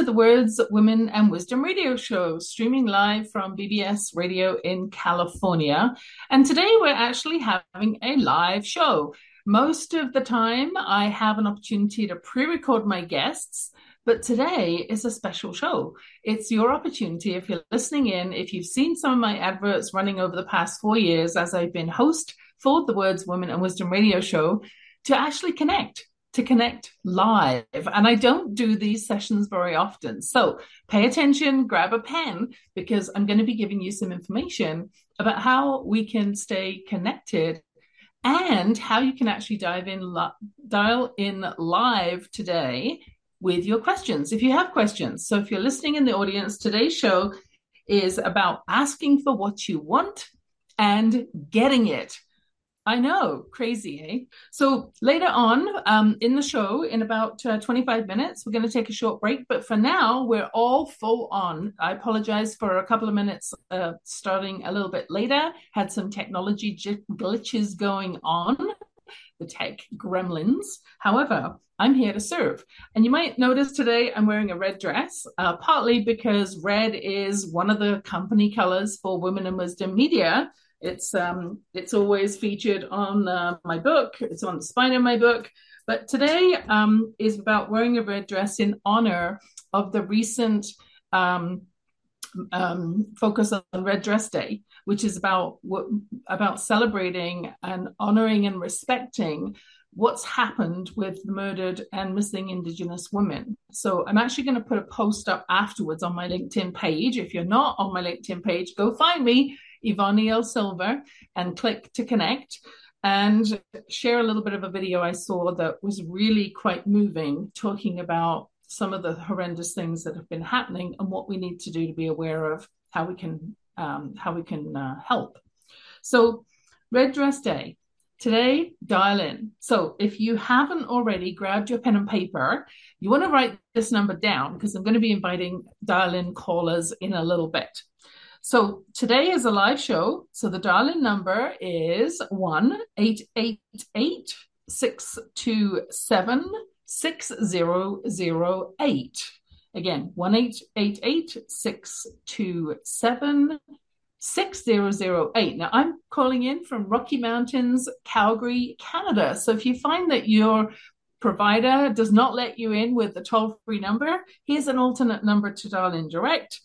to the Words, Women and Wisdom radio show, streaming live from BBS Radio in California. And today we're actually having a live show. Most of the time, I have an opportunity to pre-record my guests, but today is a special show. It's your opportunity, if you're listening in, if you've seen some of my adverts running over the past 4 years as I've been host for the Words, Women and Wisdom radio show, to actually connect live. And I don't do these sessions very often. So pay attention, grab a pen, because I'm going to be giving you some information about how we can stay connected and how you can actually dial in live today with your questions, if you have questions. So if you're listening in the audience, today's show is about asking for what you want and getting it. I know, crazy, eh? So later on in the show, in about 25 minutes, we're going to take a short break. But for now, we're all full on. I apologize for a couple of minutes starting a little bit later. Had some technology glitches going on, the tech gremlins. However, I'm here to serve. And you might notice today I'm wearing a red dress, partly because red is one of the company colors for Women in Wisdom Media. It's always featured on my book. It's on the spine of my book. But today is about wearing a red dress in honor of the recent focus on Red Dress Day, which is about celebrating and honoring and respecting what's happened with the murdered and missing Indigenous women. So I'm actually going to put a post up afterwards on my LinkedIn page. If you're not on my LinkedIn page, go find me, Yvonne E. L. Silver, and click to connect and share a little bit of a video I saw that was really quite moving, talking about some of the horrendous things that have been happening and what we need to do to be aware of how we can help. So Red Dress Day. Today, dial in. So if you haven't already grabbed your pen and paper, you want to write this number down because I'm going to be inviting dial-in callers in a little bit. So today is a live show. So the dial-in number is 1-888-627-6008. Again, 1-888-627-6008. Now, I'm calling in from Rocky Mountains, Calgary, Canada. So if you find that your provider does not let you in with the toll-free number, here's an alternate number to dial in direct,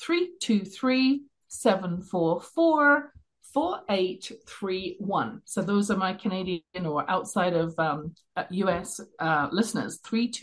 323-744-4831. So those are my Canadian or outside of US listeners.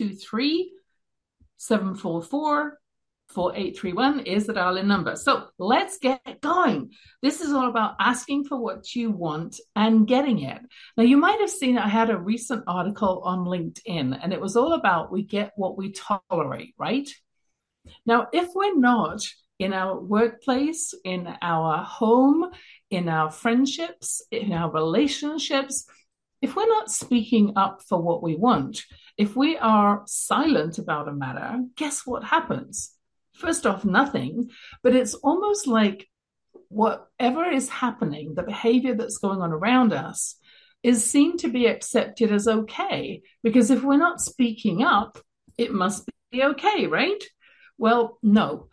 323-744-4831 is the dial-in number. So let's get going. This is all about asking for what you want and getting it. Now, you might have seen I had a recent article on LinkedIn, and it was all about we get what we tolerate, right? Now, if we're not in our workplace, in our home, in our friendships, in our relationships, if we're not speaking up for what we want, if we are silent about a matter, guess what happens? First off, nothing, but it's almost like whatever is happening, the behavior that's going on around us is seen to be accepted as okay, because if we're not speaking up, it must be okay, right? Well, no.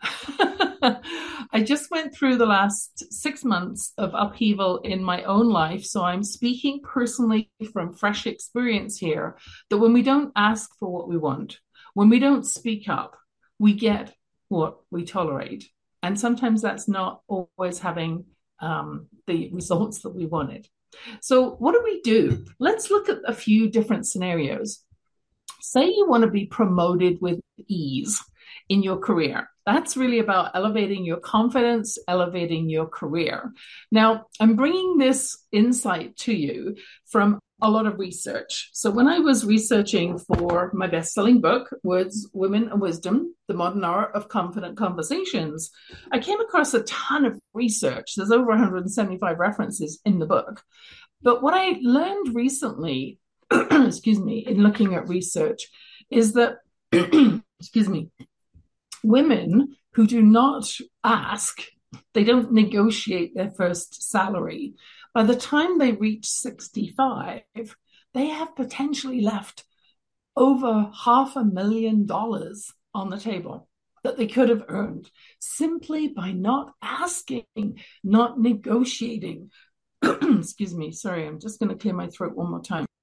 I just went through the last 6 months of upheaval in my own life, so I'm speaking personally from fresh experience here, that when we don't ask for what we want, when we don't speak up, we get what we tolerate. And sometimes that's not always having the results that we wanted. So what do we do? Let's look at a few different scenarios. Say you want to be promoted with ease in your career. That's really about elevating your confidence, elevating your career. Now, I'm bringing this insight to you from a lot of research. So when I was researching for my best-selling book, Words, Women and Wisdom, The Modern Art of Confident Conversations, I came across a ton of research. There's over 175 references in the book. But what I learned recently, excuse me, in looking at research is that, excuse me, women who do not ask, they don't negotiate their first salary. By the time they reach 65, they have potentially left over $500,000 on the table. that they could have earned simply by not asking, not negotiating. Excuse me. Sorry, I'm just going to clear my throat one more time.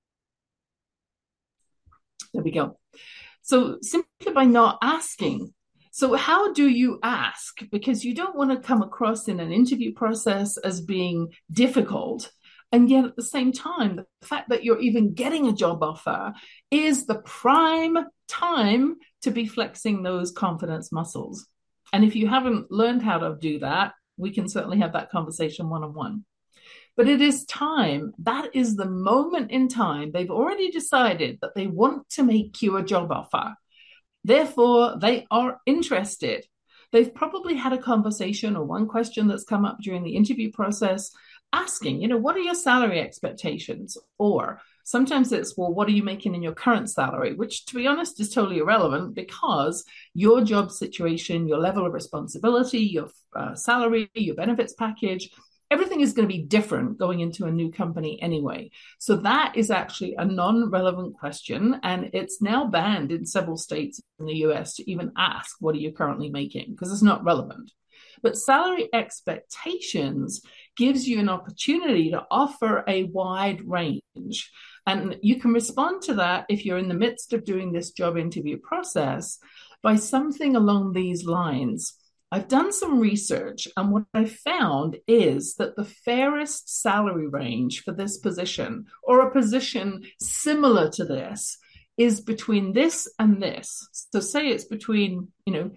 There we go. So simply by not asking. So how do you ask? Because you don't want to come across in an interview process as being difficult. And yet at the same time, the fact that you're even getting a job offer is the prime time to be flexing those confidence muscles. And if you haven't learned how to do that, we can certainly have that conversation one-on-one. But it is time. That is the moment in time. They've already decided that they want to make you a job offer. Therefore, they are interested. They've probably had a conversation or one question that's come up during the interview process asking, what are your salary expectations? Or sometimes it's, well, what are you making in your current salary? Which, to be honest, is totally irrelevant because your job situation, your level of responsibility, your salary, your benefits package, everything is going to be different going into a new company anyway. So that is actually a non-relevant question. And it's now banned in several states in the US to even ask, what are you currently making? Because it's not relevant. But salary expectations gives you an opportunity to offer a wide range. And you can respond to that if you're in the midst of doing this job interview process by something along these lines. I've done some research, and what I found is that the fairest salary range for this position, or a position similar to this, is between this and this. So say it's between,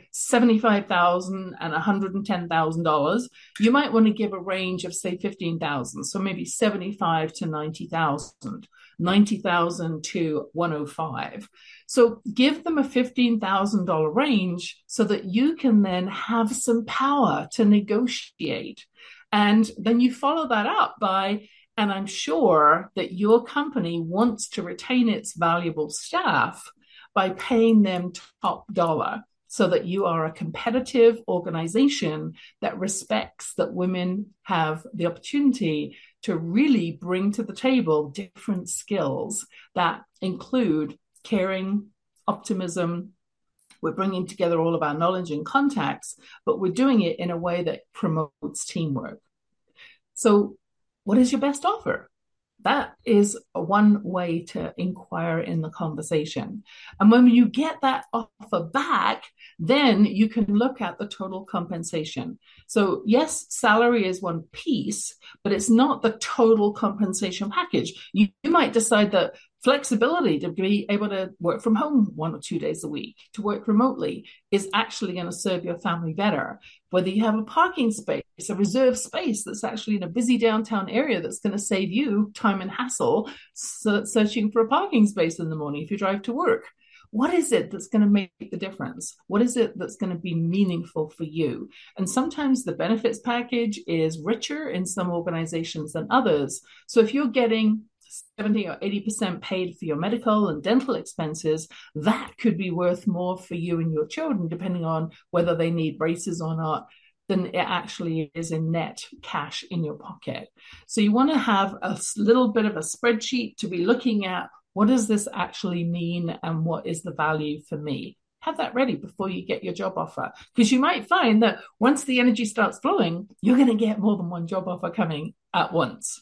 $75,000 and $110,000. You might want to give a range of, say, 15,000. So maybe 75 to 90,000, 90,000 to 105. So give them a $15,000 range so that you can then have some power to negotiate. And then you follow that up by, and I'm sure that your company wants to retain its valuable staff by paying them top dollar so that you are a competitive organization that respects that women have the opportunity to really bring to the table different skills that include caring, optimism. We're bringing together all of our knowledge and contacts, but we're doing it in a way that promotes teamwork. So what is your best offer? That is one way to inquire in the conversation. And when you get that offer back, then you can look at the total compensation. So yes, salary is one piece, but it's not the total compensation package. You might decide that flexibility to be able to work from home 1 or 2 days a week, to work remotely, is actually going to serve your family better. Whether you have a parking space, a reserved space that's actually in a busy downtown area that's going to save you time and hassle searching for a parking space in the morning if you drive to work. What is it that's going to make the difference? What is it that's going to be meaningful for you? And sometimes the benefits package is richer in some organizations than others. So if you're getting 70 or 80% paid for your medical and dental expenses, that could be worth more for you and your children, depending on whether they need braces or not, than it actually is in net cash in your pocket. So you want to have a little bit of a spreadsheet to be looking at, what does this actually mean and what is the value for me? Have that ready before you get your job offer, because you might find that once the energy starts flowing, you're going to get more than one job offer coming at once.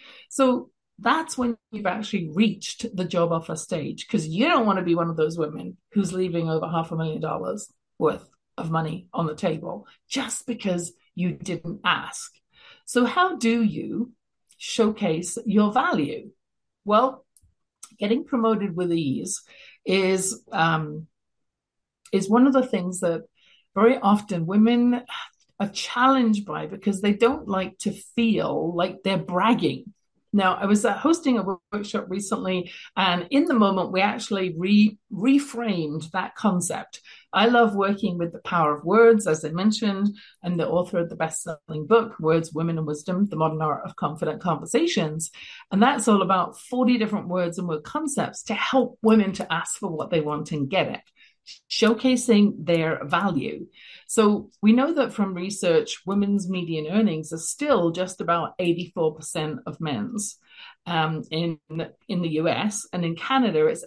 So that's when you've actually reached the job offer stage, because you don't want to be one of those women who's leaving over $500,000 worth of money on the table just because you didn't ask. So how do you showcase your value? Well, getting promoted with ease is one of the thworks that very often women are challenged by, because they don't like to feel like they're bragging. Now, I was hosting a workshop recently, and in the moment, we actually reframed that concept. I love working with the power of words, as I mentioned. I'm the author of the best-selling book, Words, Women, and Wisdom, The Modern Art of Confident Conversations. And that's all about 40 different words and word concepts to help women to ask for what they want and get it. showcasing their value. So we know that from research, women's median earnings are still just about 84% of men's. In the US, and in Canada it's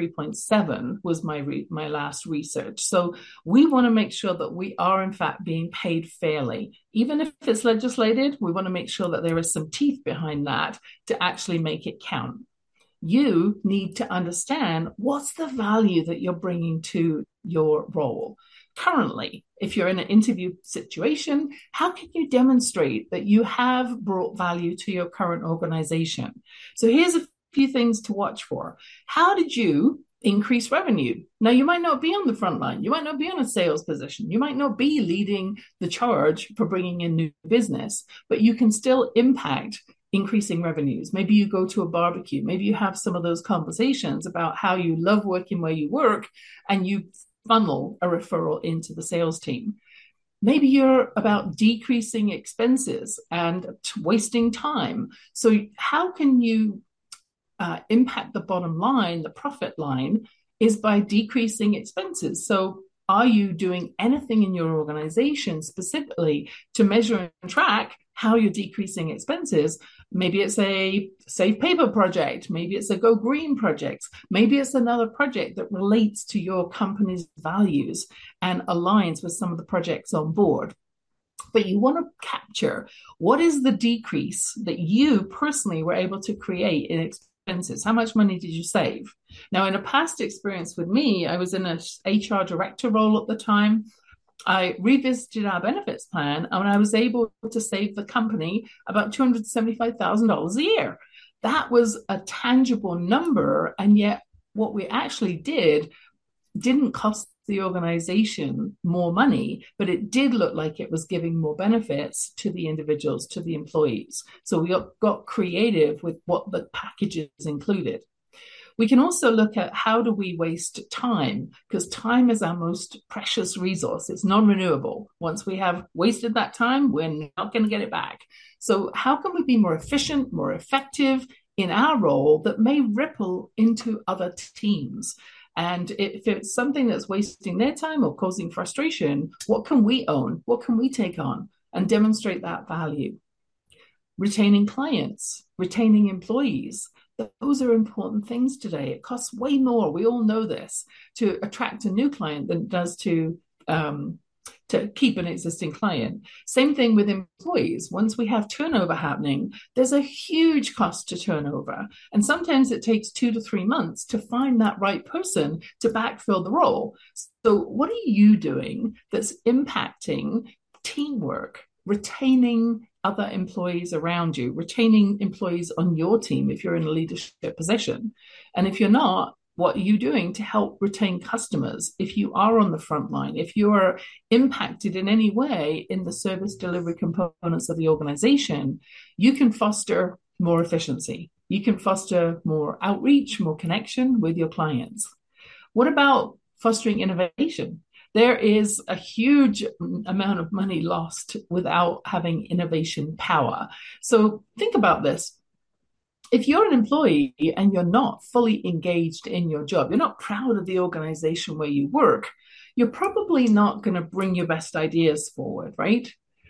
83.7 was my last research. So we want to make sure that we are in fact being paid fairly. Even if it's legislated, we want to make sure that there is some teeth behind that to actually make it count. You need to understand what's the value that you're bringing to your role. Currently, if you're in an interview situation, how can you demonstrate that you have brought value to your current organization? So here's a few things to watch for. How did you increase revenue? Now, you might not be on the front line. You might not be on a sales position. You might not be leading the charge for bringing in new business, but you can still impact increasing revenues. Maybe you go to a barbecue. Maybe you have some of those conversations about how you love working where you work and you funnel a referral into the sales team. Maybe you're about decreasing expenses and wasting time. So how can you impact the bottom line, the profit line, is by decreasing expenses. So are you doing anything in your organization specifically to measure and track how you're decreasing expenses? Maybe it's a Save Paper project. Maybe it's a Go Green project. Maybe it's another project that relates to your company's values and aligns with some of the projects on board. But you want to capture what is the decrease that you personally were able to create in expenses. How much money did you save? Now, in a past experience with me, I was in an HR director role at the time. I revisited our benefits plan and I was able to save the company about $275,000 a year. That was a tangible number. And yet what we actually didn't cost the organization more money, but it did look like it was giving more benefits to the individuals, to the employees. So we got creative with what the packages included. We can also look at how do we waste time, because time is our most precious resource. It's non-renewable. Once we have wasted that time, we're not going to get it back. So how can we be more efficient, more effective in our role that may ripple into other teams? And if it's something that's wasting their time or causing frustration, what can we own? What can we take on and demonstrate that value? Retaining clients, retaining employees. Those are important things today. It costs way more. We all know this, to attract a new client than it does to keep an existing client. Same thing with employees. Once we have turnover happening, there's a huge cost to turnover. And sometimes it takes 2 to 3 months to find that right person to backfill the role. So what are you doing that's impacting teamwork, retaining other employees around you, retaining employees on your team if you're in a leadership position? And if you're not, what are you doing to help retain customers? If you are on the front line, if you are impacted in any way in the service delivery components of the organization, you can foster more efficiency. You can foster more outreach, more connection with your clients. What about fostering innovation? There is a huge amount of money lost without having innovation power. So think about this. If you're an employee and you're not fully engaged in your job, you're not proud of the organization where you work, you're probably not going to bring your best ideas forward, right?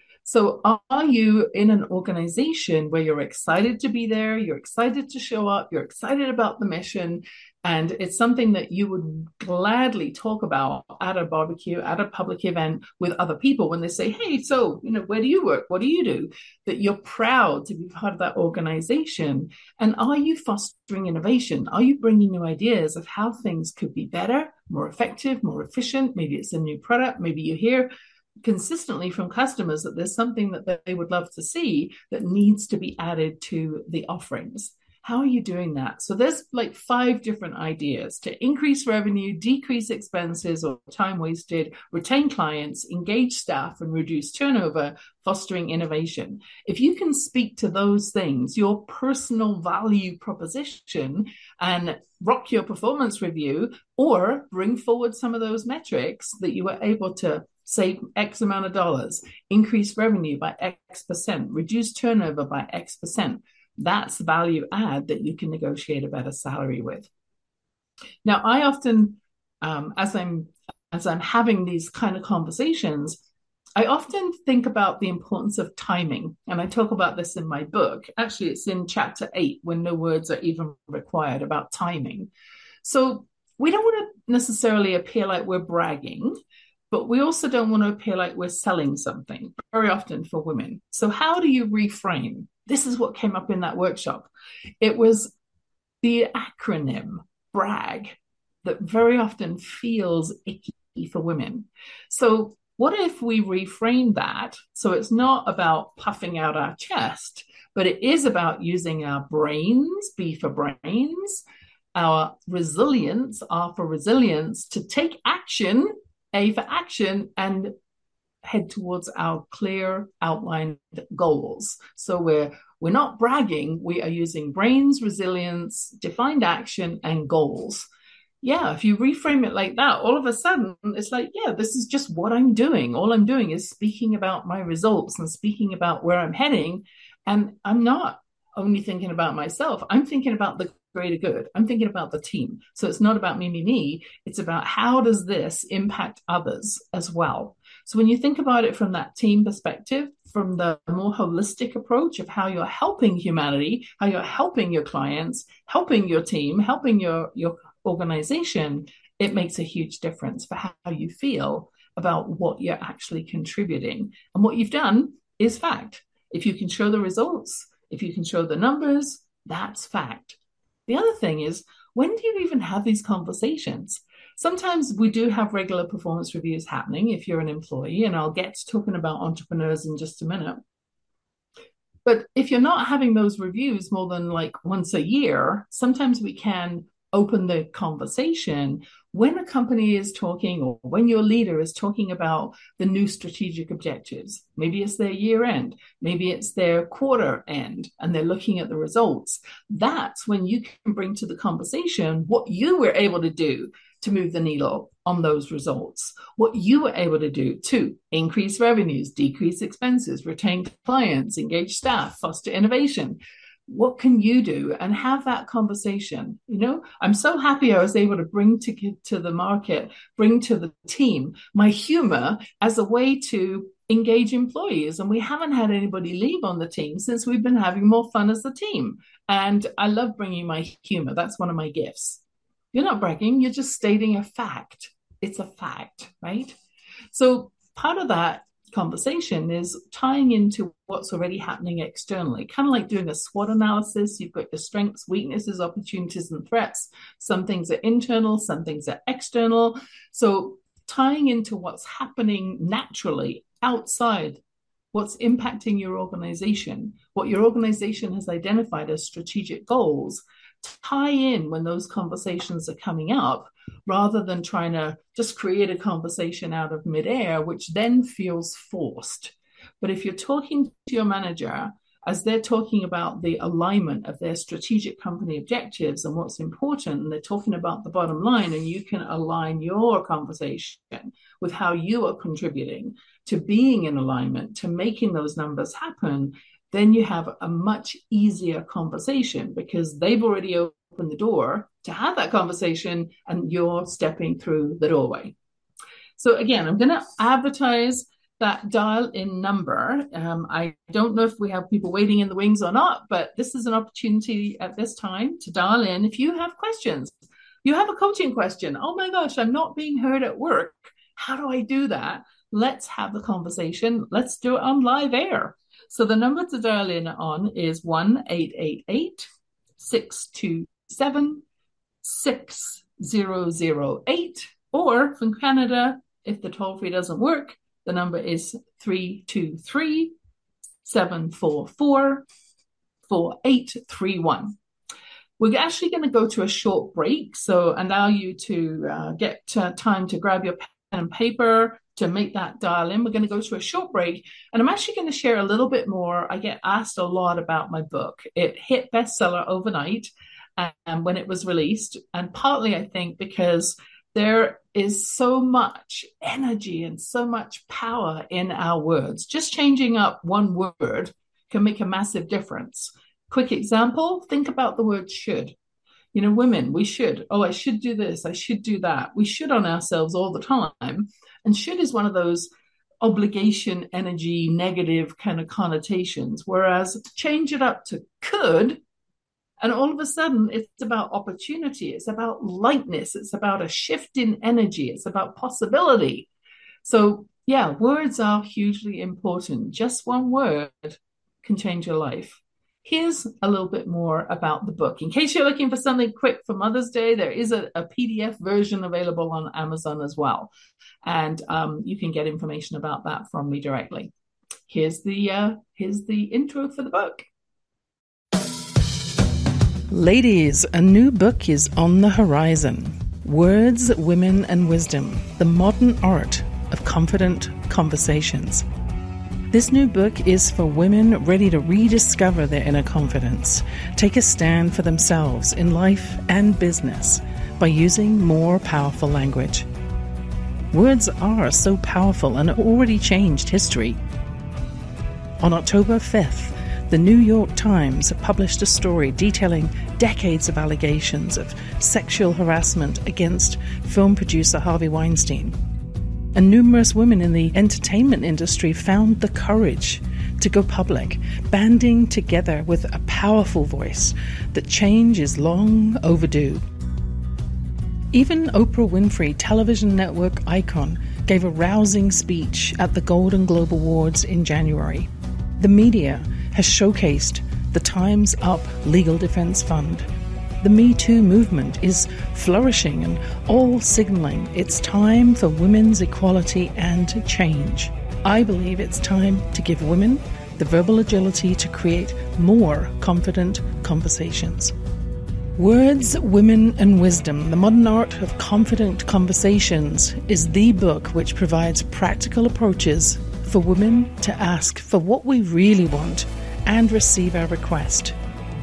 So are you in an organization where you're excited to be there, you're excited to show up, you're excited about the mission, and it's something that you would gladly talk about at a barbecue, at a public event with other people when they say, hey, so, where do you work? What do you do? That you're proud to be part of that organization. And are you fostering innovation? Are you bringing new ideas of how things could be better, more effective, more efficient? Maybe it's a new product. Maybe you hear consistently from customers that there's something that they would love to see that needs to be added to the offerings. How are you doing that? So there's like 5 different ideas to increase revenue, decrease expenses or time wasted, retain clients, engage staff and reduce turnover, fostering innovation. If you can speak to those things, your personal value proposition, and rock your performance review, or bring forward some of those metrics that you were able to save X amount of dollars, increase revenue by X percent, reduce turnover by X percent. That's value add that you can negotiate a better salary with. Now, I often as I'm having these kind of conversations, I often think about the importance of timing. And I talk about this in my book. Actually, it's in chapter 8, when no words are even required, about timing. So we don't want to necessarily appear like we're bragging, but we also don't want to appear like we're selling something, very often for women. So how do you reframe? This is what came up in that workshop. It was the acronym BRAG that very often feels icky for women. So what if we reframe that so it's not about puffing out our chest, but it is about using our brains, B for brains, our resilience, R for resilience, to take action, A for action, and head towards our clear outlined goals. So we're not bragging, we are using brains, resilience, defined action, and goals. Yeah, if you reframe it like that, all of a sudden it's like, yeah, this is just what I'm doing. All I'm doing is speaking about my results and speaking about where I'm heading. And I'm not only thinking about myself, I'm thinking about the greater good. I'm thinking about the team. So it's not about me. It's about how does this impact others as well. So when you think about it from that team perspective, from the more holistic approach of how you're helping humanity, how you're helping your clients, helping your team, helping your organization, it makes a huge difference for how you feel about what you're actually contributing. And what you've done is fact. If you can show the results, if you can show the numbers, that's fact. The other thing is, when do you even have these conversations? Sometimes we do have regular performance reviews happening if you're an employee, and I'll get to talking about entrepreneurs in just a minute. But if you're not having those reviews more than like once a year, sometimes we can open the conversation when a company is talking, or when your leader is talking about the new strategic objectives. Maybe it's their year end, maybe it's their quarter end, and they're looking at the results. That's when you can bring to the conversation what you were able to do to move the needle on those results, what you were able to do to increase revenues, decrease expenses, retain clients, engage staff, foster innovation. What can you do? And have that conversation. I'm so happy I was able to bring to the market, bring to the team my humor as a way to engage employees. And we haven't had anybody leave on the team since we've been having more fun as a team. And I love bringing my humor. That's one of my gifts. You're not bragging, you're just stating a fact. It's a fact, right? So part of that conversation is tying into what's already happening externally, kind of like doing a SWOT analysis. You've got your strengths, weaknesses, opportunities, and threats. Some things are internal, some things are external. So tying into what's happening naturally outside, what's impacting your organization, what your organization has identified as strategic goals, tie in when those conversations are coming up, rather than trying to just create a conversation out of midair, which then feels forced. But if you're talking to your manager as they're talking about the alignment of their strategic company objectives and what's important, and they're talking about the bottom line, and you can align your conversation with how you are contributing to being in alignment, to making those numbers happen, then you have a much easier conversation because they've already opened the door to have that conversation and you're stepping through the doorway. So again, I'm going to advertise that dial-in number. I don't know if we have people waiting in the wings or not, but this is an opportunity at this time to dial in. If you have questions, you have a coaching question. Oh my gosh, I'm not being heard at work. How do I do that? Let's have the conversation. Let's do it on live air. So the number to dial in on is 1-888-627-6008. Or from Canada, if the toll-free doesn't work, the number is 323-744-4831. We're actually going to go to a short break, so allow you to get time to grab your pen and paper to make that dial in. We're going to go to a short break, and I'm actually going to share a little bit more. I get asked a lot about my book. It hit bestseller overnight when it was released, and partly I think because there is so much energy and so much power in our words. Just changing up one word can make a massive difference. Quick example, think about the word should. Women, we should. Oh, I should do this. I should do that. We should on ourselves all the time. And should is one of those obligation, energy, negative kind of connotations. Whereas to change it up to could, and all of a sudden it's about opportunity, it's about lightness, it's about a shift in energy, it's about possibility. So, yeah, words are hugely important. Just one word can change your life. Here's a little bit more about the book. In case you're looking for something quick for Mother's Day, there is a PDF version available on Amazon as well. And you can get information about that from me directly. Here's the intro for the book. Ladies, a new book is on the horizon. Words, Women and Wisdom, the modern art of confident conversations. This new book is for women ready to rediscover their inner confidence, take a stand for themselves in life and business by using more powerful language. Words are so powerful and already changed history. On October 5th, the New York Times published a story detailing decades of allegations of sexual harassment against film producer Harvey Weinstein. And numerous women in the entertainment industry found the courage to go public, banding together with a powerful voice that change is long overdue. Even Oprah Winfrey, television network icon, gave a rousing speech at the Golden Globe Awards in January. The media has showcased the Time's Up Legal Defense Fund. The Me Too movement is flourishing and all signaling it's time for women's equality and change. I believe it's time to give women the verbal agility to create more confident conversations. Words, Women and Wisdom, the modern art of confident conversations is the book which provides practical approaches for women to ask for what we really want and receive our request.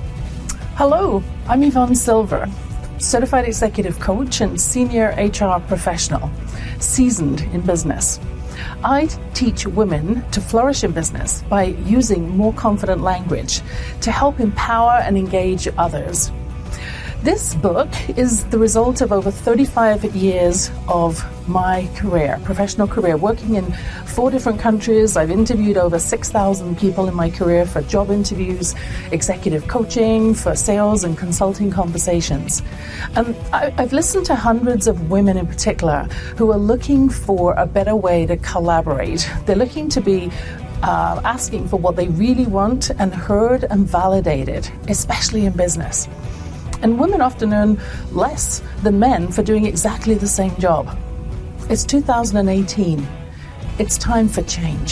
Hello, I'm Yvonne Silver, certified executive coach and senior HR professional, seasoned in business. I teach women to flourish in business by using more confident language to help empower and engage others. This book is the result of over 35 years of my career, professional career, working in 4 different countries. I've interviewed over 6,000 people in my career for job interviews, executive coaching, for sales and consulting conversations. And I've listened to hundreds of women in particular who are looking for a better way to collaborate. They're looking to be asking for what they really want and heard and validated, especially in business. And women often earn less than men for doing exactly the same job. It's 2018. It's time for change.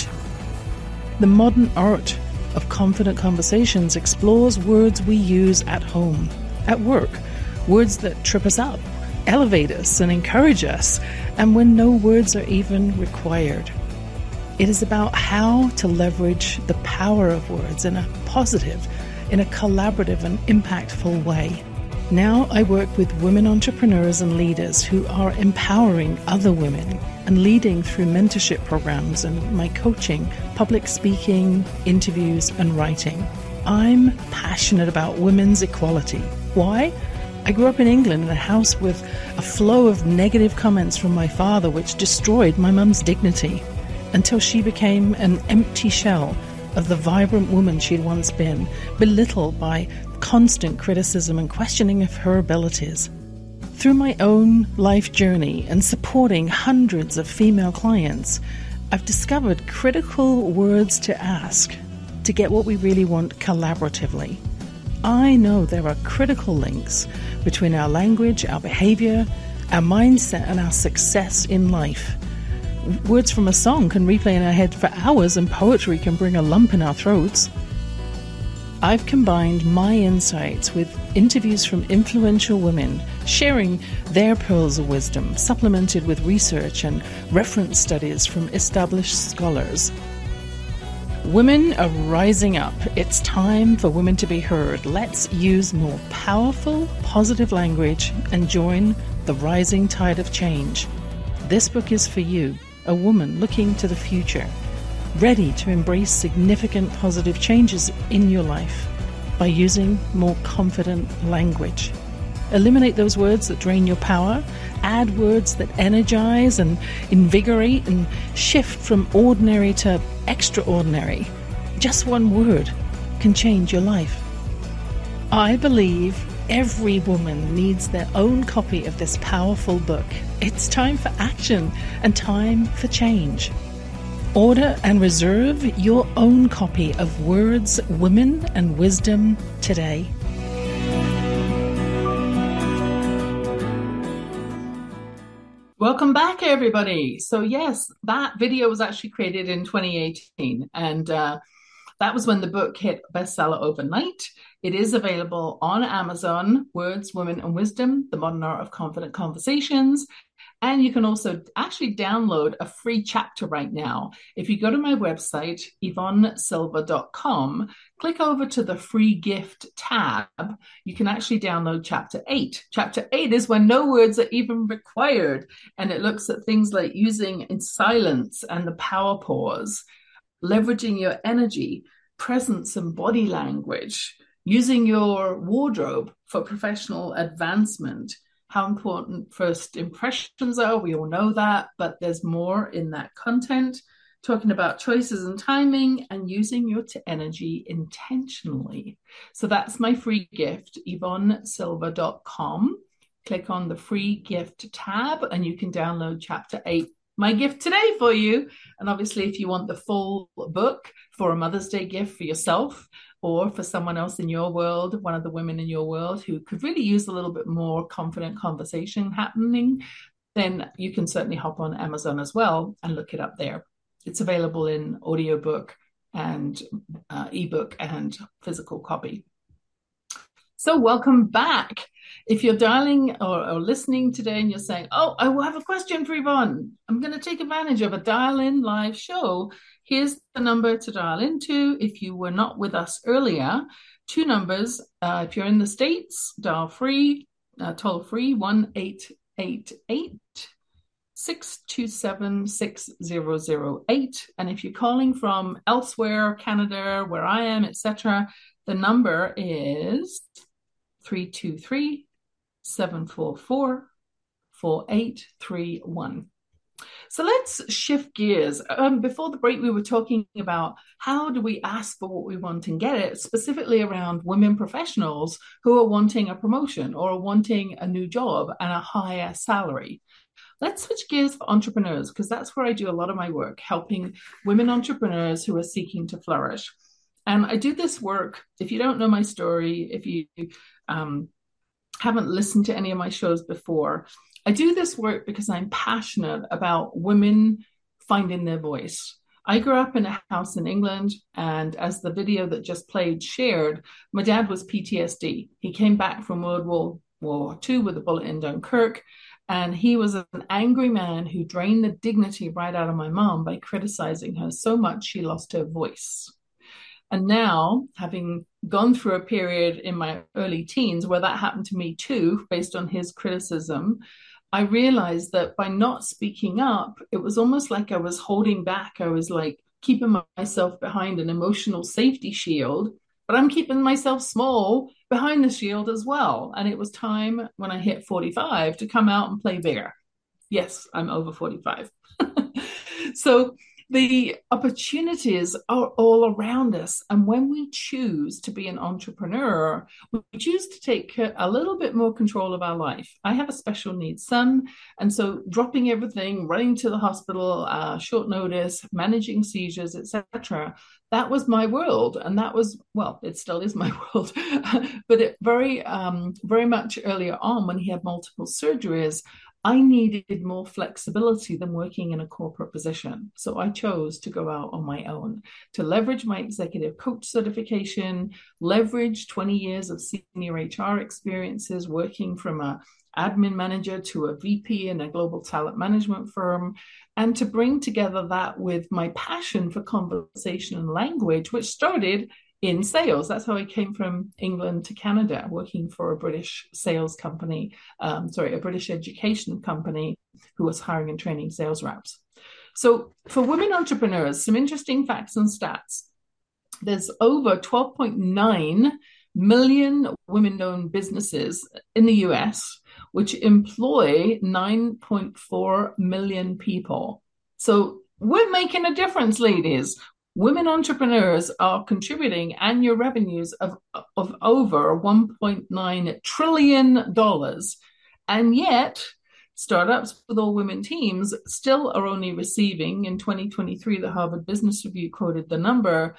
The modern art of confident conversations explores words we use at home, at work, words that trip us up, elevate us and encourage us, and when no words are even required. It is about how to leverage the power of words in a positive, in a collaborative and impactful way. Now I work with women entrepreneurs and leaders who are empowering other women and leading through mentorship programs and my coaching, public speaking, interviews and writing. I'm passionate about women's equality. Why? I grew up in England in a house with a flow of negative comments from my father which destroyed my mum's dignity until she became an empty shell of the vibrant woman she'd once been, belittled by constant criticism and questioning of her abilities. Through my own life journey and supporting hundreds of female clients, I've discovered critical words to ask to get what we really want collaboratively. I know there are critical links between our language, our behavior, our mindset, and our success in life. Words from a song can replay in our head for hours, and poetry can bring a lump in our throats. I've combined my insights with interviews from influential women, sharing their pearls of wisdom, supplemented with research and reference studies from established scholars. Women are rising up. It's time for women to be heard. Let's use more powerful, positive language and join the rising tide of change. This book is for you, a woman looking to the future, ready to embrace significant positive changes in your life by using more confident language. Eliminate those words that drain your power. Add words that energize and invigorate, and shift from ordinary to extraordinary. Just one word can change your life. I believe every woman needs their own copy of this powerful book. It's time for action and time for change. Order and reserve your own copy of Words, Women and Wisdom today. Welcome back, everybody. So yes, that video was actually created in 2018, and that was when the book hit bestseller overnight. It is available on Amazon, Words, Women and Wisdom, The Modern Art of Confident Conversations. And you can also actually download a free chapter right now. If you go to my website, yvonnesilver.com, click over to the free gift tab, you can actually download chapter 8. Chapter 8 is when no words are even required. And it looks at things like using in silence and the power pause, leveraging your energy, presence and body language, using your wardrobe for professional advancement, how important first impressions are. We all know that, but there's more in that content, talking about choices and timing and using your energy intentionally. So that's my free gift, yvonnesilver.com. Click on the free gift tab and you can download chapter 8, my gift today for you. And obviously, if you want the full book for a Mother's Day gift for yourself, or for someone else in your world, one of the women in your world who could really use a little bit more confident conversation happening, then you can certainly hop on Amazon as well and look it up there. It's available in audiobook and ebook and physical copy. So welcome back. If you're dialing or listening today and you're saying, oh, I will have a question for Yvonne, I'm going to take advantage of a dial-in live show. Here's the number to dial into. If you were not with us earlier, 2 numbers. If you're in the States, dial free, toll free, 1-888-627-6008. And if you're calling from elsewhere, Canada, where I am, etc., the number is 323-744-4831. So let's shift gears. Before the break, we were talking about how do we ask for what we want and get it, specifically around women professionals who are wanting a promotion or are wanting a new job and a higher salary. Let's switch gears for entrepreneurs, because that's where I do a lot of my work, helping women entrepreneurs who are seeking to flourish. And I do this work, if you don't know my story, if you haven't listened to any of my shows before, I do this work because I'm passionate about women finding their voice. I grew up in a house in England, and as the video that just played shared, my dad was PTSD. He came back from World War II with a bullet in Dunkirk, and he was an angry man who drained the dignity right out of my mom by criticizing her so much she lost her voice. And now, having gone through a period in my early teens where that happened to me too, based on his criticism, I realized that by not speaking up, it was almost like I was holding back. I was like keeping myself behind an emotional safety shield, but I'm keeping myself small behind the shield as well. And it was time when I hit 45 to come out and play bigger. Yes, I'm over 45. So the opportunities are all around us. And when we choose to be an entrepreneur, we choose to take a little bit more control of our life. I have a special needs son. And so dropping everything, running to the hospital, short notice, managing seizures, etc., that was my world. And that was, well, it still is my world. But it very much earlier on, when he had multiple surgeries, I needed more flexibility than working in a corporate position. So I chose to go out on my own, to leverage my executive coach certification, leverage 20 years of senior HR experiences working from an admin manager to a VP in a global talent management firm, and to bring together that with my passion for conversation and language, which started in sales. That's how I came from England to Canada, working for a British sales company, a British education company who was hiring and training sales reps. So for women entrepreneurs, some interesting facts and stats. There's over 12.9 million women-owned businesses in the US, which employ 9.4 million people. So we're making a difference, ladies. Women entrepreneurs are contributing annual revenues of over $1.9 trillion. And yet, startups with all women teams still are only receiving, in 2023, the Harvard Business Review quoted the number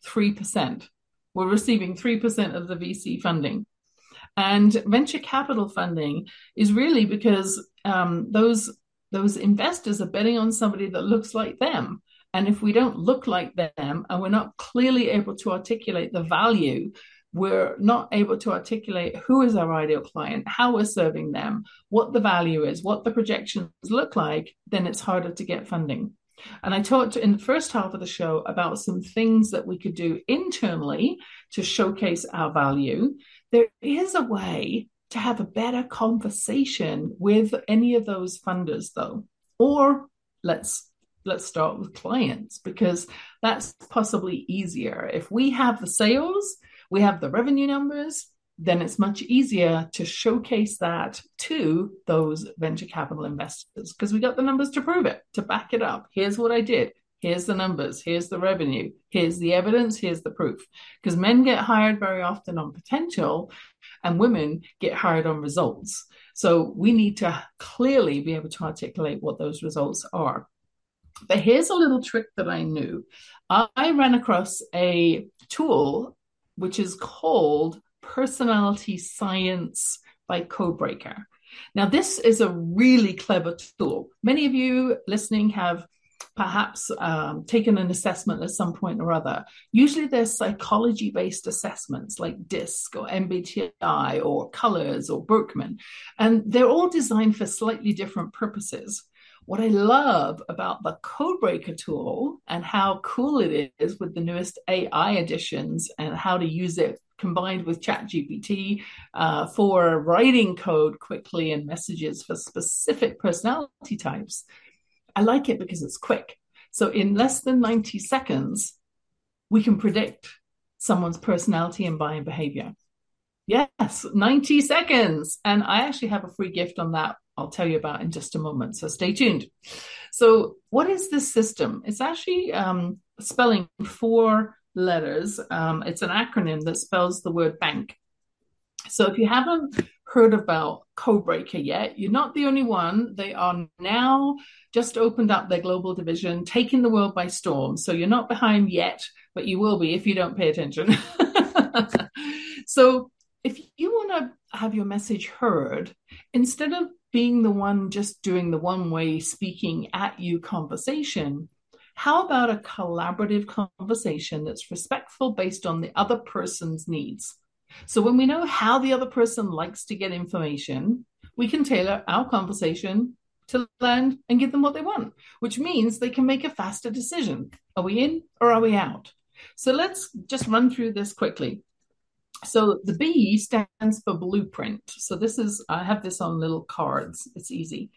3%. We're receiving 3% of the VC funding. And venture capital funding is really because those investors are betting on somebody that looks like them. And if we don't look like them and we're not clearly able to articulate the value, we're not able to articulate who is our ideal client, how we're serving them, what the value is, what the projections look like, then it's harder to get funding. And I talked in the first half of the show about some things that we could do internally to showcase our value. There is a way to have a better conversation with any of those funders, though. Or let's start with clients, because that's possibly easier. If we have the sales, we have the revenue numbers, then it's much easier to showcase that to those venture capital investors, because we got the numbers to prove it, to back it up. Here's what I did. Here's the numbers. Here's the revenue. Here's the evidence. Here's the proof. Because men get hired very often on potential and women get hired on results. So we need to clearly be able to articulate what those results are. But here's a little trick that I knew. I ran across a tool which is called Personality Science by Codebreaker. Now, this is a really clever tool. Many of you listening have perhaps taken an assessment at some point or other. Usually they're psychology-based assessments like DISC or MBTI or Colors or Berkman, and they're all designed for slightly different purposes. What I love about the Codebreaker tool and how cool it is with the newest AI additions and how to use it combined with ChatGPT for writing code quickly and messages for specific personality types. I like it because it's quick. So in less than 90 seconds, we can predict someone's personality and buying behavior. Yes, 90 seconds. And I actually have a free gift on that I'll tell you about in just a moment. So stay tuned. So what is this system? It's actually spelling 4 letters. It's an acronym that spells the word bank. So if you haven't heard about Codebreaker yet, you're not the only one. They are now just opened up their global division, taking the world by storm. So you're not behind yet, but you will be if you don't pay attention. So if you want to have your message heard, instead of being the one just doing the one-way speaking at you conversation, how about a collaborative conversation that's respectful based on the other person's needs? So when we know how the other person likes to get information, we can tailor our conversation to land and give them what they want, which means they can make a faster decision. Are we in or are we out? So let's just run through this quickly. So the B stands for blueprint. So this is, I have this on little cards. It's easy.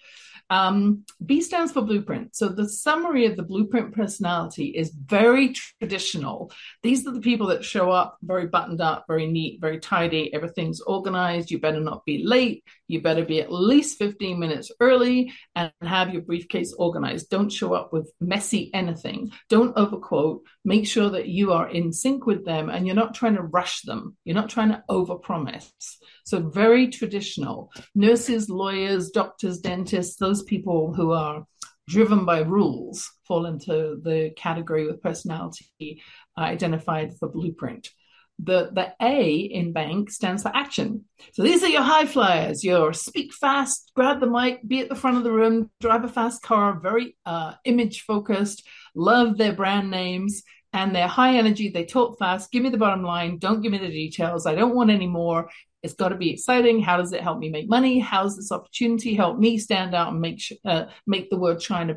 B stands for blueprint. So the summary of the blueprint personality is very traditional. These are the people that show up very buttoned up, very neat, very tidy. Everything's organized. You better not be late. You better be at least 15 minutes early and have your briefcase organized. Don't show up with messy anything. Don't overquote. Make sure that you are in sync with them and you're not trying to rush them. You're not trying to overpromise. So very traditional. Nurses, lawyers, doctors, dentists, those people who are driven by rules fall into the category with personality identified for blueprint. The A in bank stands for action. So these are your high flyers. Your speak fast, grab the mic, be at the front of the room, drive a fast car, very image focused, love their brand names, and they're high energy. They talk fast. Give me the bottom line. Don't give me the details. I don't want any more. It's got to be exciting. How does it help me make money? How does this opportunity help me stand out and make the world shine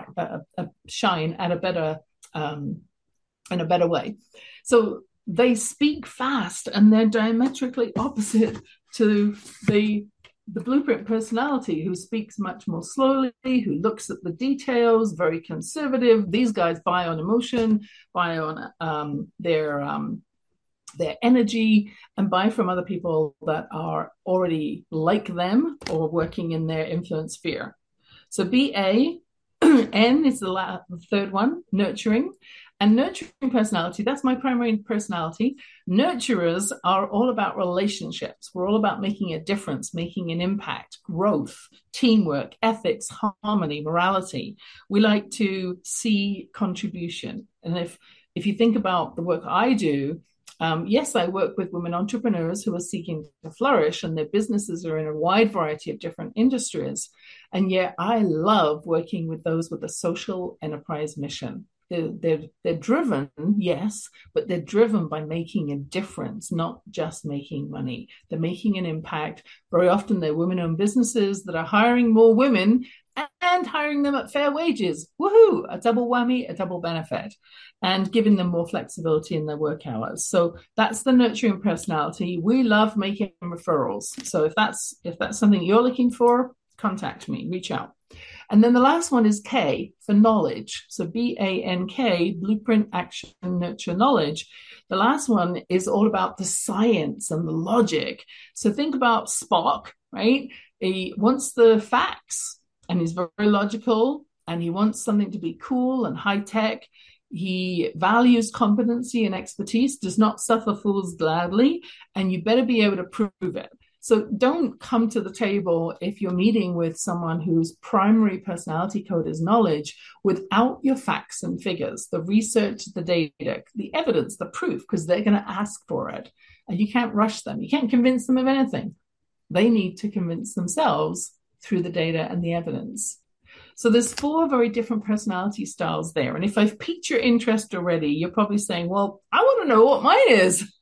shine at a better in a better way? So they speak fast, and they're diametrically opposite to the blueprint personality, who speaks much more slowly, who looks at the details, very conservative. These guys buy on emotion, buy on their their energy, and buy from other people that are already like them or working in their influence sphere. So BA, N is the third one, nurturing. And nurturing personality, that's my primary personality. Nurturers are all about relationships. We're all about making a difference, making an impact, growth, teamwork, ethics, harmony, morality. We like to see contribution. And if you think about the work I do, yes, I work with women entrepreneurs who are seeking to flourish, and their businesses are in a wide variety of different industries. And yet I love working with those with a social enterprise mission. They're driven, yes, but they're driven by making a difference, not just making money. They're making an impact. Very often they're women-owned businesses that are hiring more women and hiring them at fair wages. Woohoo! A double whammy, a double benefit, and giving them more flexibility in their work hours. So that's the nurturing personality. We love making referrals. So if that's something you're looking for, contact me, reach out. And then the last one is K for knowledge. So BANK, blueprint, action, nurture, knowledge. The last one is all about the science and the logic. So think about Spock, right? He wants the facts and he's very logical and he wants something to be cool and high tech. He values competency and expertise, does not suffer fools gladly, and you better be able to prove it. So don't come to the table if you're meeting with someone whose primary personality code is knowledge without your facts and figures, the research, the data, the evidence, the proof, because they're going to ask for it. And you can't rush them. You can't convince them of anything. They need to convince themselves through the data and the evidence. So there's 4 very different personality styles there. And if I've piqued your interest already, you're probably saying, well, I want to know what mine is.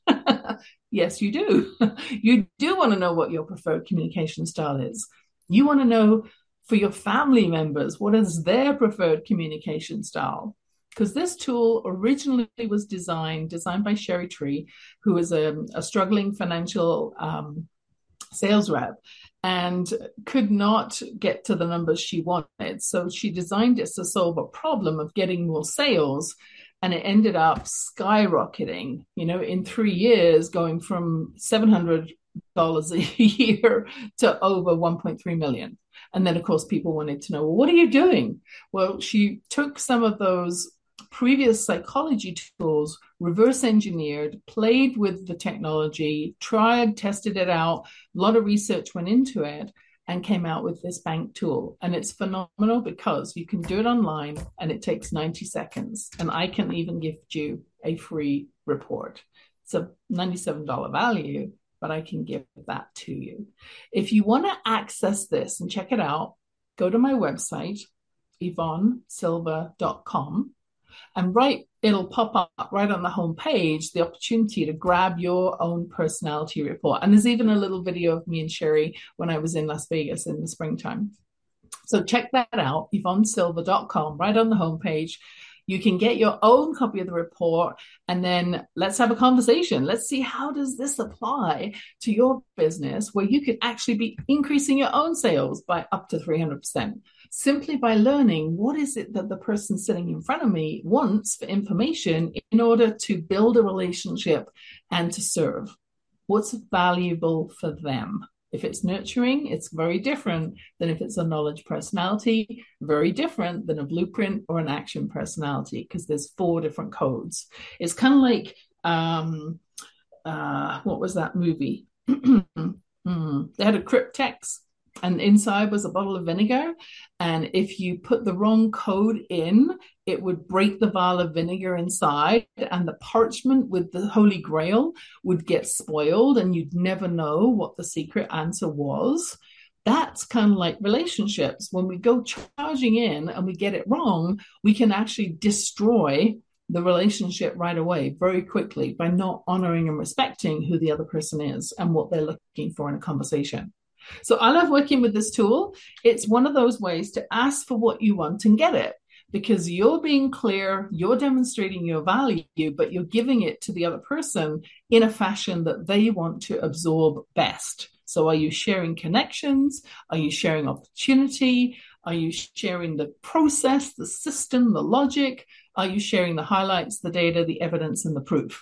Yes, you do. You do want to know what your preferred communication style is. You want to know for your family members, what is their preferred communication style? Because this tool originally was designed by Sherry Tree, who is a struggling financial sales rep and could not get to the numbers she wanted. So she designed it to solve a problem of getting more sales. And it ended up skyrocketing, in 3 years, going from $700 a year to over 1.3 million. And then, of course, people wanted to know, well, what are you doing? Well, she took some of those previous psychology tools, reverse engineered, played with the technology, tried, tested it out. A lot of research went into it and came out with this bank tool. And it's phenomenal because you can do it online and it takes 90 seconds. And I can even gift you a free report. It's a $97 value, but I can give that to you. If you want to access this and check it out, go to my website, yvonnesilver.com. And it'll pop up right on the home page, the opportunity to grab your own personality report. And there's even a little video of me and Sherry when I was in Las Vegas in the springtime. So check that out, yvonnesilver.com, right on the homepage. You can get your own copy of the report, and then let's have a conversation. Let's see, how does this apply to your business where you could actually be increasing your own sales by up to 300%, simply by learning what is it that the person sitting in front of me wants for information in order to build a relationship and to serve. What's valuable for them? If it's nurturing, it's very different than if it's a knowledge personality, very different than a blueprint or an action personality, because there's 4 different codes. It's kind of like, what was that movie? They had a cryptex, and inside was a bottle of vinegar. And if you put the wrong code in, it would break the vial of vinegar inside, and the parchment with the Holy Grail would get spoiled, and you'd never know what the secret answer was. That's kind of like relationships. When we go charging in and we get it wrong, we can actually destroy the relationship right away, very quickly, by not honoring and respecting who the other person is and what they're looking for in a conversation. So I love working with this tool. It's one of those ways to ask for what you want and get it, because you're being clear, you're demonstrating your value, but you're giving it to the other person in a fashion that they want to absorb best. So are you sharing connections? Are you sharing opportunity? Are you sharing the process, the system, the logic? Are you sharing the highlights, the data, the evidence, and the proof?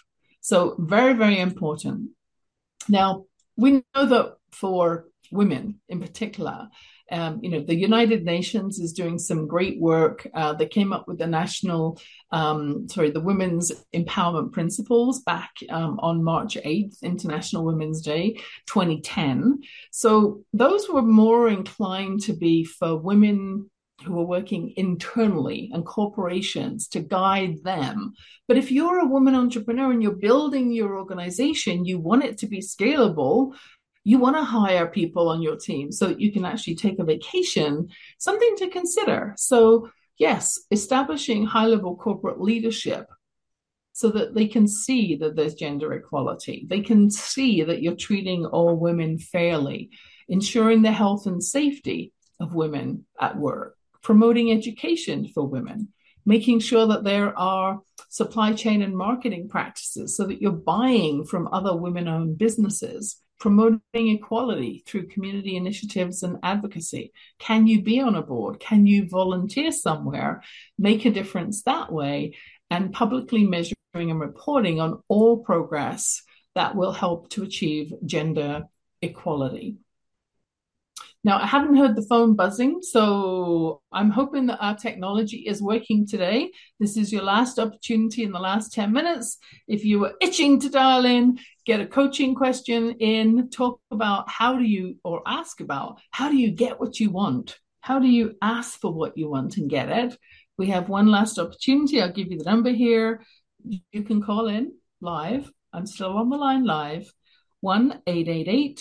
So very, very important. Now, we know that for women in particular, the United Nations is doing some great work. They came up with the the Women's Empowerment Principles back on March 8th, International Women's Day, 2010. So those were more inclined to be for women who are working internally and corporations to guide them. But if you're a woman entrepreneur and you're building your organization, you want it to be scalable, you want to hire people on your team so that you can actually take a vacation, something to consider. So yes, establishing high-level corporate leadership so that they can see that there's gender equality. They can see that you're treating all women fairly, ensuring the health and safety of women at work, promoting education for women, making sure that there are supply chain and marketing practices so that you're buying from other women-owned businesses, promoting equality through community initiatives and advocacy. Can you be on a board? Can you volunteer somewhere? Make a difference that way, and publicly measuring and reporting on all progress that will help to achieve gender equality. Now, I haven't heard the phone buzzing, so I'm hoping that our technology is working today. This is your last opportunity in the last 10 minutes. If you were itching to dial in, get a coaching question in, talk about ask about how do you get what you want? How do you ask for what you want and get it? We have one last opportunity. I'll give you the number here. You can call in live. I'm still on the line live. 1-888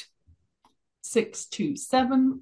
627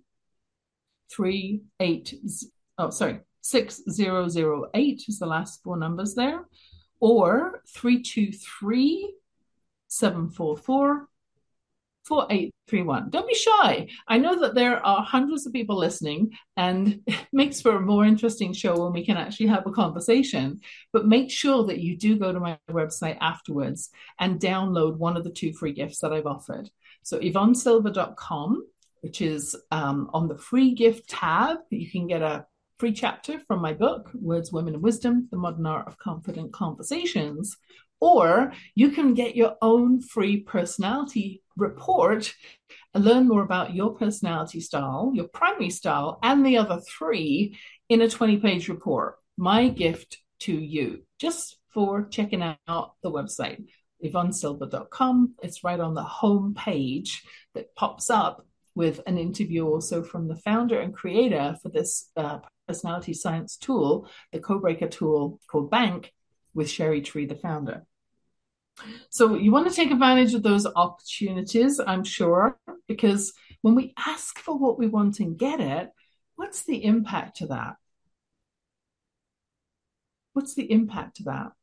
6008 is the last four numbers there, or 323 744 4831. Don't be shy. I know that there are hundreds of people listening, and it makes for a more interesting show when we can actually have a conversation. But make sure that you do go to my website afterwards and download one of the 2 free gifts that I've offered. So YvonneSilver.com, which is on the free gift tab, you can get a free chapter from my book, Words, Women, and Wisdom, The Modern Art of Confident Conversations. Or you can get your own free personality report and learn more about your personality style, your primary style, and the other 3 in a 20-page report. My gift to you, just for checking out the website, YvonneSilver.com. It's right on the home page that pops up with an interview also from the founder and creator for this personality science tool, the Codebreaker tool called Bank, with Sherry Tree, the founder. So you want to take advantage of those opportunities, I'm sure, because when we ask for what we want and get it, what's the impact of that? What's the impact of that?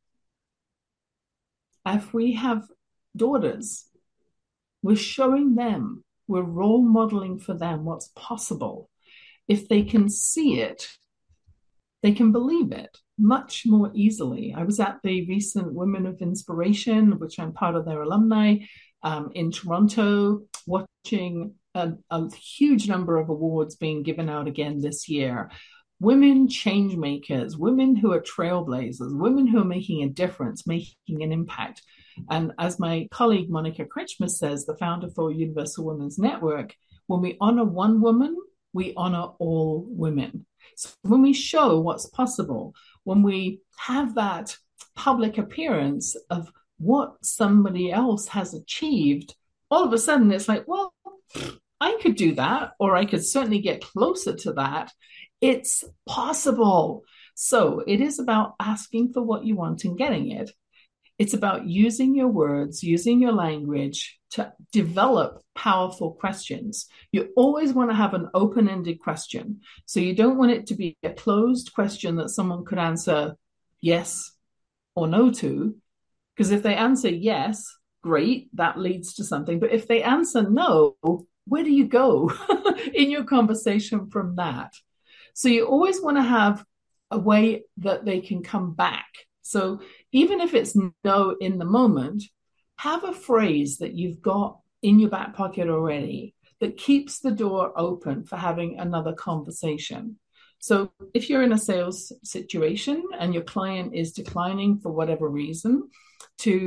If we have daughters, we're showing them, we're role modeling for them what's possible. If they can see it, they can believe it much more easily. I was at the recent Women of Inspiration, which I'm part of their alumni, in Toronto, watching a huge number of awards being given out again this year. Women change makers, women who are trailblazers, women who are making a difference, making an impact. And as my colleague Monica Kretschmer says, the founder for Universal Women's Network, when we honor one woman, we honor all women. So when we show what's possible, when we have that public appearance of what somebody else has achieved, all of a sudden it's like, well, I could do that, or I could certainly get closer to that. It's possible. So it is about asking for what you want and getting it. It's about using your words, using your language to develop powerful questions. You always want to have an open-ended question. So you don't want it to be a closed question that someone could answer yes or no to. Because if they answer yes, great, that leads to something. But if they answer no, where do you go in your conversation from that? So you always want to have a way that they can come back. So even if it's no in the moment, have a phrase that you've got in your back pocket already that keeps the door open for having another conversation. So if you're in a sales situation and your client is declining for whatever reason to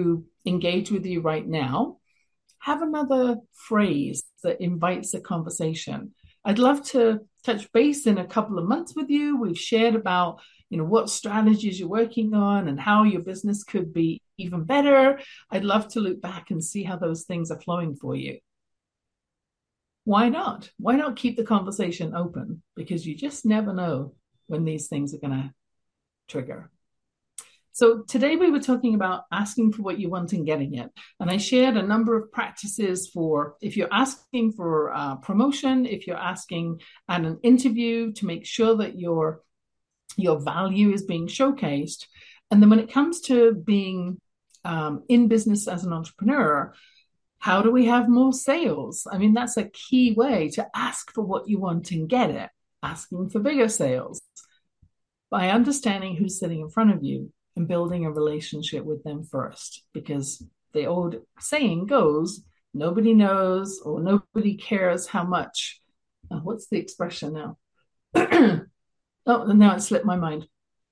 engage with you right now, have another phrase that invites a conversation. I'd love to touch base in a couple of months with you. We've shared about, what strategies you're working on and how your business could be even better. I'd love to look back and see how those things are flowing for you. Why not? Why not keep the conversation open? Because you just never know when these things are going to trigger. So today we were talking about asking for what you want and getting it. And I shared a number of practices for if you're asking for promotion, if you're asking at an interview to make sure that your value is being showcased. And then when it comes to being in business as an entrepreneur, how do we have more sales? I mean, that's a key way to ask for what you want and get it, asking for bigger sales by understanding who's sitting in front of you and building a relationship with them first, because the old saying goes, nobody knows or nobody cares how much. What's the expression now? Oh, now it slipped my mind.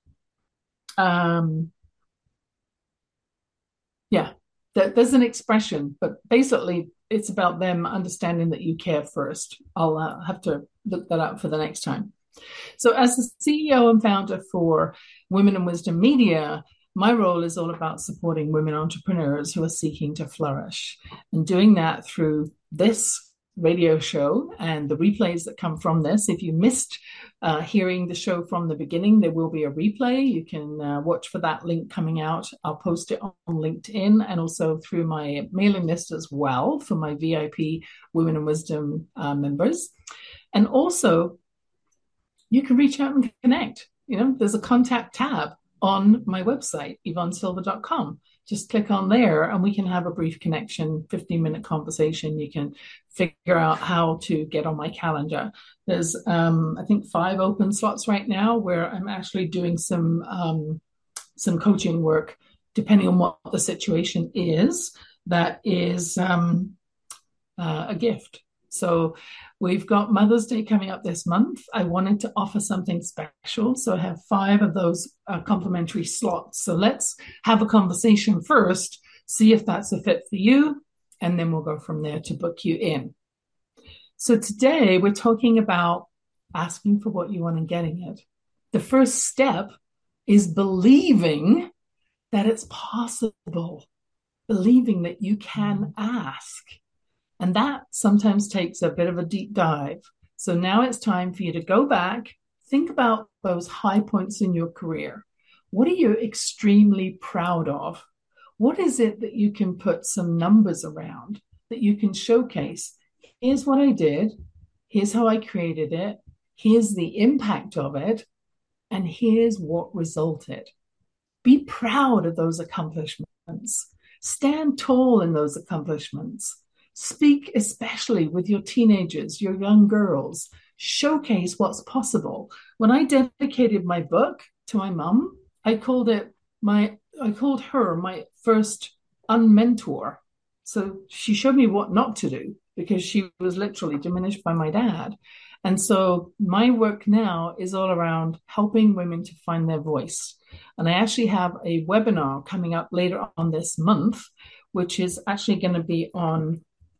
There's an expression, but basically it's about them understanding that you care first. I'll have to look that up for the next time. So as the CEO and founder for Women in Wisdom Media, my role is all about supporting women entrepreneurs who are seeking to flourish, and doing that through this radio show and the replays that come from this. If you missed hearing the show from the beginning, there will be a replay. You can watch for that link coming out. I'll post it on LinkedIn and also through my mailing list as well for my VIP Women in Wisdom members. And also, you can reach out and connect. There's a contact tab on my website, yvonnesilver.com. Just click on there and we can have a brief connection, 15-minute conversation. You can figure out how to get on my calendar. There's, I think, 5 open slots right now where I'm actually doing some coaching work, depending on what the situation is. That is a gift. So we've got Mother's Day coming up this month. I wanted to offer something special. So I have 5 of those complimentary slots. So let's have a conversation first, see if that's a fit for you, and then we'll go from there to book you in. So today we're talking about asking for what you want and getting it. The first step is believing that it's possible, believing that you can ask. And that sometimes takes a bit of a deep dive. So now it's time for you to go back, think about those high points in your career. What are you extremely proud of? What is it that you can put some numbers around, that you can showcase? Here's what I did. Here's how I created it. Here's the impact of it. And here's what resulted. Be proud of those accomplishments. Stand tall in those accomplishments. Speak especially with your teenagers, your young girls. Showcase what's possible. When I dedicated my book to my mum, I called her my first unmentor. So she showed me what not to do because she was literally diminished by my dad. And so my work now is all around helping women to find their voice. And I actually have a webinar coming up later on this month, which is actually going to be on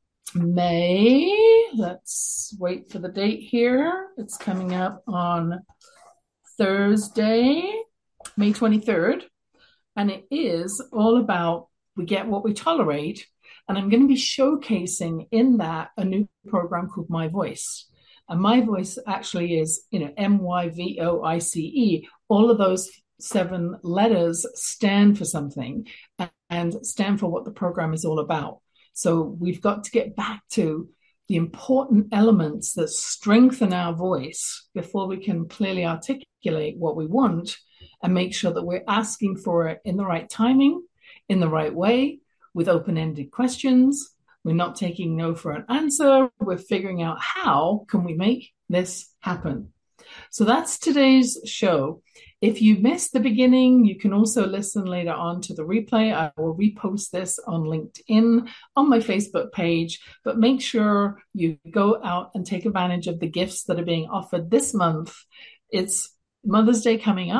May. Let's wait for the date here. It's coming up on Thursday, May 23rd. And it is all about we get what we tolerate. And I'm going to be showcasing in that a new program called My Voice. And My Voice actually is, MYVOICE. All of those 7 letters stand for something and stand for what the program is all about. So we've got to get back to the important elements that strengthen our voice before we can clearly articulate what we want and make sure that we're asking for it in the right timing, in the right way, with open-ended questions. We're not taking no for an answer. We're figuring out how can we make this happen. So that's today's show. If you missed the beginning, you can also listen later on to the replay. I will repost this on LinkedIn, on my Facebook page, but make sure you go out and take advantage of the gifts that are being offered this month. It's Mother's Day coming up.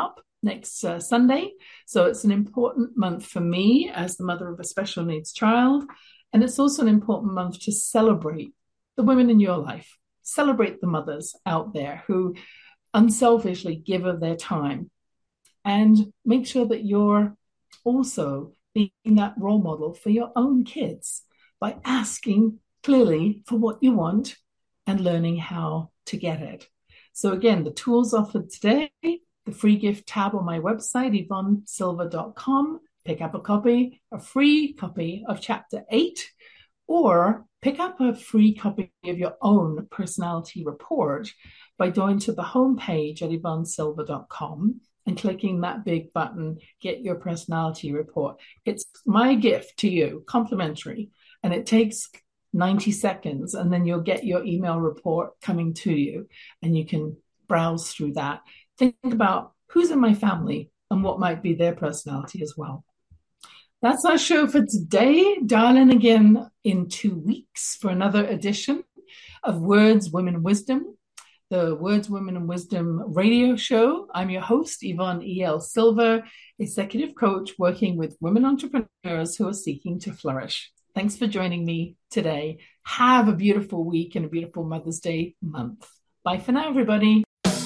next Sunday. So it's an important month for me as the mother of a special needs child. And it's also an important month to celebrate the women in your life. Celebrate the mothers out there who unselfishly give of their time. And make sure that you're also being that role model for your own kids by asking clearly for what you want and learning how to get it. So again, the tools offered today, the free gift tab on my website, yvonnesilver.com. Pick up a free copy of Chapter 8, or pick up a free copy of your own personality report by going to the homepage at yvonnesilver.com and clicking that big button, Get Your Personality Report. It's my gift to you, complimentary, and it takes 90 seconds, and then you'll get your email report coming to you, and you can browse through that. Think about who's in my family and what might be their personality as well. That's our show for today. Dial in again in 2 weeks for another edition of Words, Women, Wisdom, the Words, Women, and Wisdom radio show. I'm your host, Yvonne E.L. Silver, executive coach working with women entrepreneurs who are seeking to flourish. Thanks for joining me today. Have a beautiful week and a beautiful Mother's Day month. Bye for now, everybody.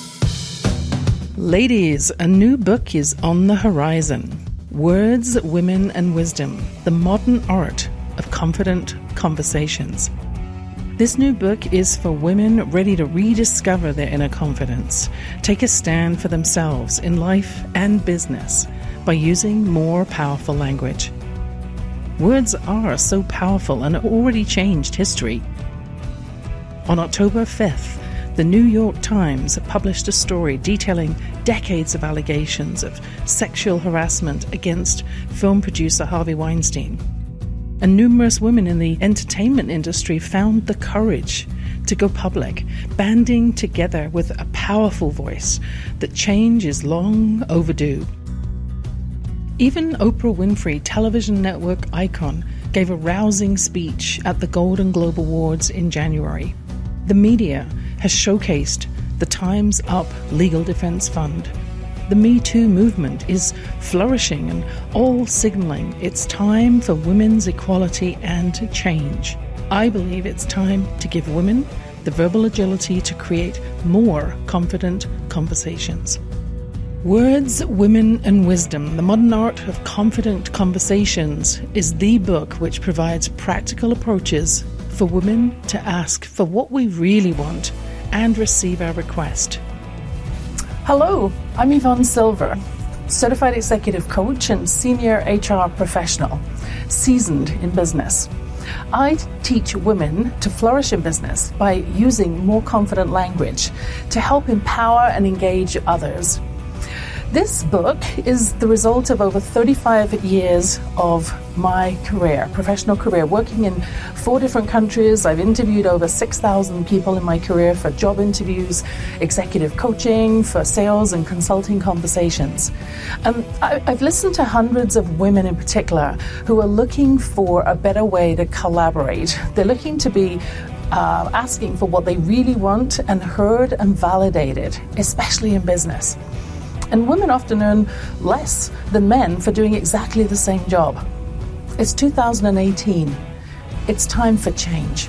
Ladies, a new book is on the horizon. Words, Women and Wisdom, the modern art of confident conversations. This new book is for women ready to rediscover their inner confidence, take a stand for themselves in life and business by using more powerful language. Words are so powerful and already changed history. On October 5th, the New York Times published a story detailing decades of allegations of sexual harassment against film producer Harvey Weinstein. And numerous women in the entertainment industry found the courage to go public, banding together with a powerful voice that change is long overdue. Even Oprah Winfrey, television network icon, gave a rousing speech at the Golden Globe Awards in January. The media has showcased the Time's Up Legal Defense Fund. The Me Too movement is flourishing and all signaling it's time for women's equality and change. I believe it's time to give women the verbal agility to create more confident conversations. Words, Women and Wisdom, the modern art of confident conversations is the book which provides practical approaches for women to ask for what we really want and receive our request. Hello, I'm Yvonne Silver, certified executive coach and senior HR professional, seasoned in business. I teach women to flourish in business by using more confident language to help empower and engage others. This book is the result of over 35 years of my career, professional career, working in 4 different countries. I've interviewed over 6,000 people in my career for job interviews, executive coaching, for sales and consulting conversations. And I've listened to hundreds of women in particular who are looking for a better way to collaborate. They're looking to be asking for what they really want and heard and validated, especially in business. And women often earn less than men for doing exactly the same job. It's 2018. It's time for change.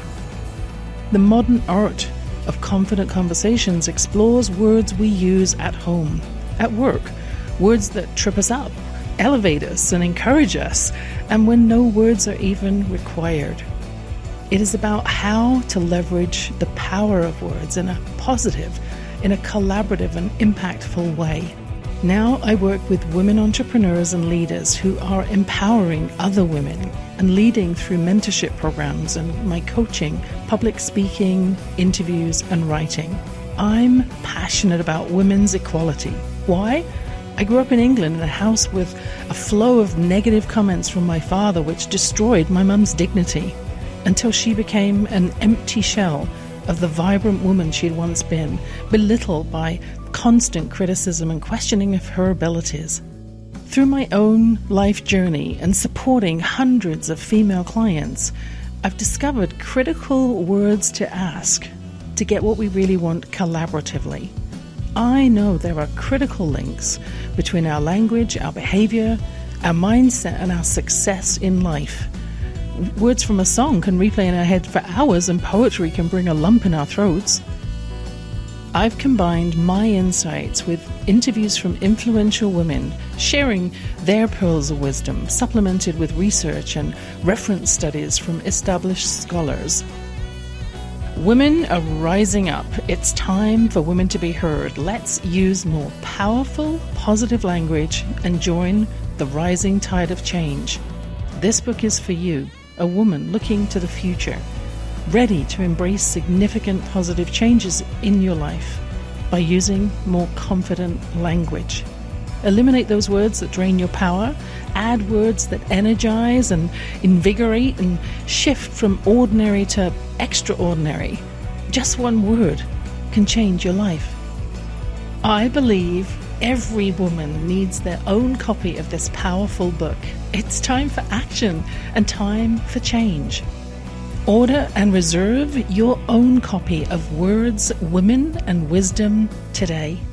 The modern art of confident conversations explores words we use at home, at work, words that trip us up, elevate us and encourage us, and when no words are even required. It is about how to leverage the power of words in a positive, in a collaborative and impactful way. Now I work with women entrepreneurs and leaders who are empowering other women and leading through mentorship programs and my coaching, public speaking, interviews and writing. I'm passionate about women's equality. Why? I grew up in England in a house with a flow of negative comments from my father which destroyed my mum's dignity until she became an empty shell of the vibrant woman she'd once been, belittled by constant criticism and questioning of her abilities. Through my own life journey and supporting hundreds of female clients, I've discovered critical words to ask to get what we really want collaboratively. I know there are critical links between our language, our behavior, our mindset, and our success in life. Words from a song can replay in our head for hours, and poetry can bring a lump in our throats. I've combined my insights with interviews from influential women sharing their pearls of wisdom, supplemented with research and reference studies from established scholars. Women are rising up. It's time for women to be heard. Let's use more powerful, positive language and join the rising tide of change. This book is for you, a woman looking to the future, ready to embrace significant positive changes in your life by using more confident language. Eliminate those words that drain your power, add words that energize and invigorate, and shift from ordinary to extraordinary. Just one word can change your life. I believe every woman needs their own copy of this powerful book. It's time for action and time for change. Order and reserve your own copy of Words, Women and Wisdom today.